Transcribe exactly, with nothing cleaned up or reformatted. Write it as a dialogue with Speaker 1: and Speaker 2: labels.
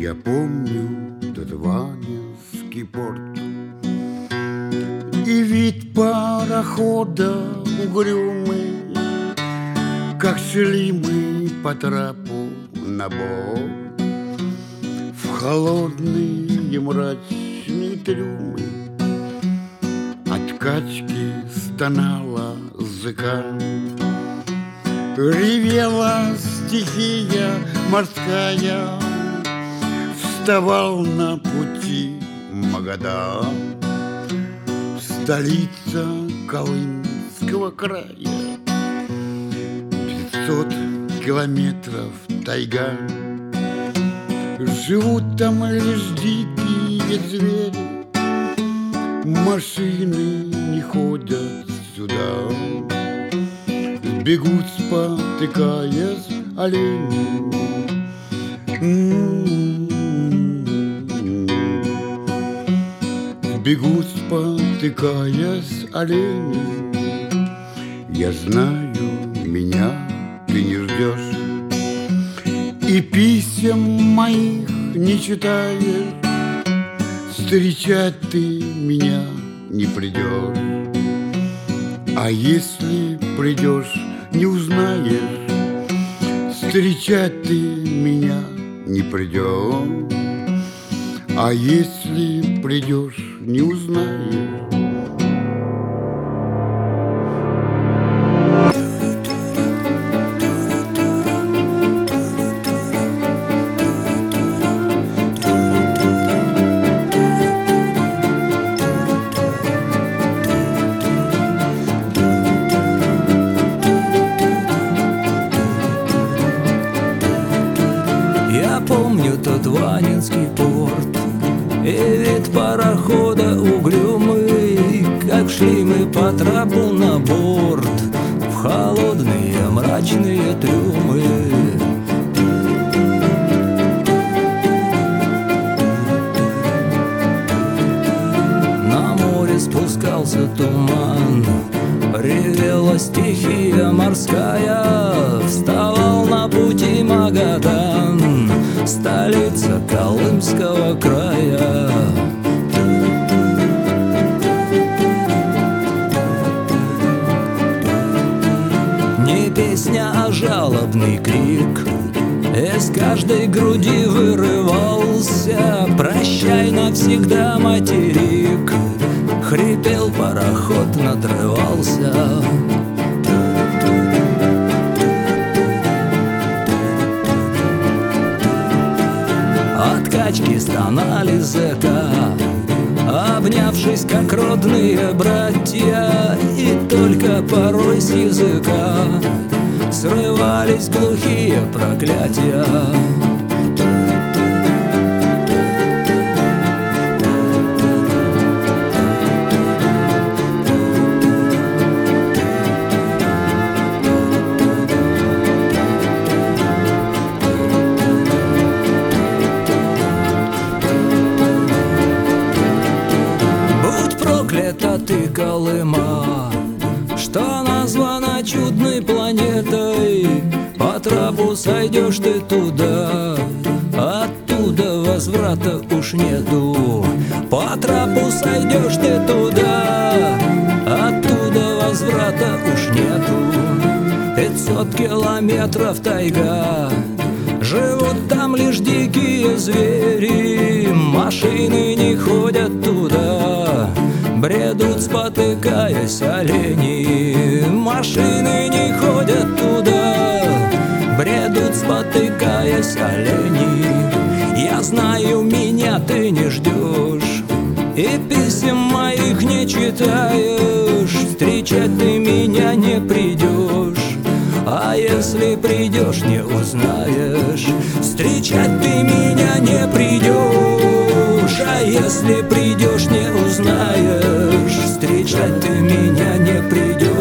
Speaker 1: Я помню тот Ванинский порт и вид парохода угрюмый, как шли мы по трапу на борт в холодные мрачные трюмы. От качки стонала зыка, ревела стихия морская, вставал на пути Магадан, столица Колымского края. Пятьсот километров тайга, живут там лишь дикие звери, машины не ходят сюда, бегут, спотыкаясь, олени. Бегут, спотыкаясь, олени. Я знаю, меня ты не ждешь, и писем моих не читаешь. Встречать ты меня не придешь, а если придешь, не узнаешь. Встречать ты меня не придешь, а если придешь, не узнаешь.
Speaker 2: Я помню тот Ванинский порт и вид парохода угрюмый, как шли мы по трапу на борт в холодные мрачные трюмы. На море спускался туман, ревела стихия морская, вставал на пути Магадан, столица Колымского края. Не песня, а жалобный крик из каждой груди вырывался. Прощай навсегда, материк, хрипел пароход, надрывался. От качки стонали зэка, обнявшись, как родные братья, и только порой с языка срывались глухие проклятия. Проклята ты, Колыма, что названа чудной планетой. По трапу сойдешь ты туда, оттуда возврата уж нету. По трапу сойдешь ты туда, оттуда возврата уж нету. Пятьсот километров тайга, живут там лишь дикие звери. Машины не ходят туда, бредут, спотыкаясь, олени. Машины не ходят туда, бредут, спотыкаясь, олени. Я знаю, меня ты не ждешь, и писем моих не читаешь. Встречать ты меня не придешь, а если придешь, не узнаешь. Встречать ты меня не придешь, а если придешь, не узнаешь. Встречать ты меня не придешь.